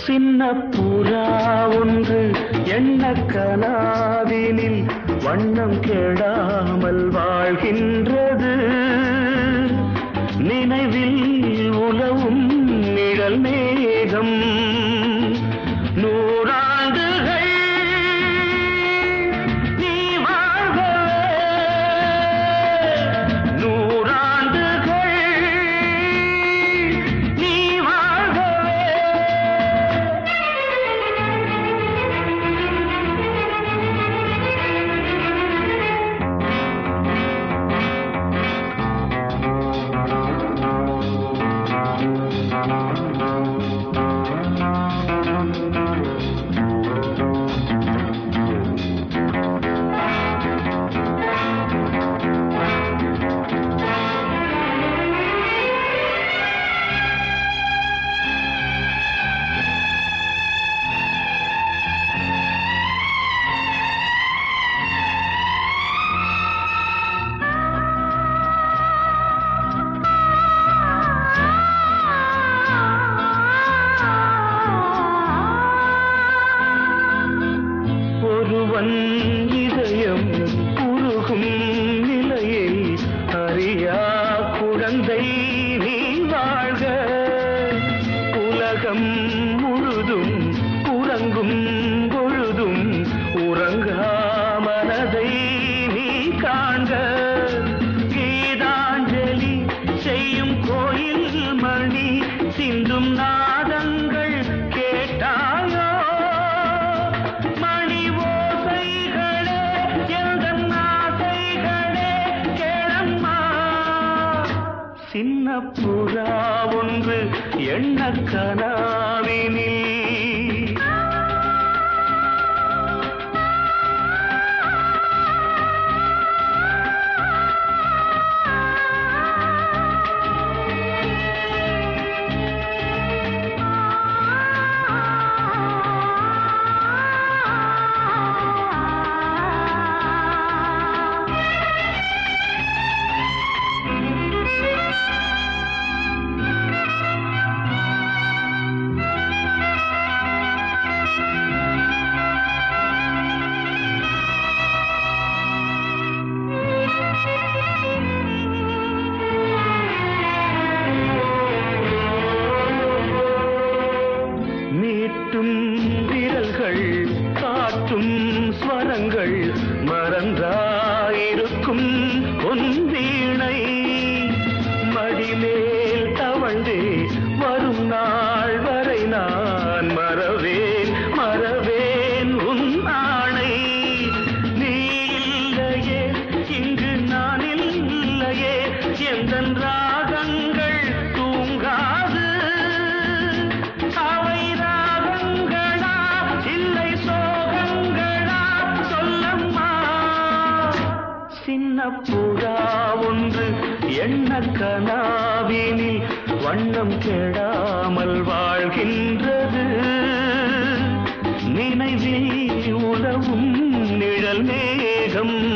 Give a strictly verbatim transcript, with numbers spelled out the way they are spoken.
சின்ன புறா ஒன்று எண்ண கனாவினில் வண்ணம் கெடாமல் வாழ்கின்றது. நினைவில் உலவும் நிழல் மேகம் நூறாண்டுகள் நீ வாழ்கவே, நூறாண்டுகள் நீ வாழ்கவே. ஒருவன் இதயம் உருகும் நிலையை அறியா குழந்தை நீ வாழ்க. உலகம் முழுதும் உறங்கும் பொழுதும் உறங்கா மனதை நீ காண்க. கீதாஞ்சலி செய்யும் கோயில் மணி சிந்தும் நாதங்கள் கேட்டாயோ? சின்ன புறா ஒன்று எண்ண கனாவினில் விரல்கள் காற்றும் ஸ்வரங்கள் மறந்தாயிருக்கும் உன் வீணை மடிமேல் தவழ்ந்தே வரும் நாள் வரை நான் மறவேன் மறவேன் உன் ஆணை. நீ இல்லையே இங்கு நான் இல்லையே எந்தன் ராகங்கள் தூங்காது. அவை ராகங்களா இல்லை சோகங்களா சொல்லம்மா. சின்ன புறா ஒன்று எண்ண கனாவினில் வண்ணம் கெடாமல் வாழ்கின்றது. நினைவில் உலவும் நிழல் மேகம்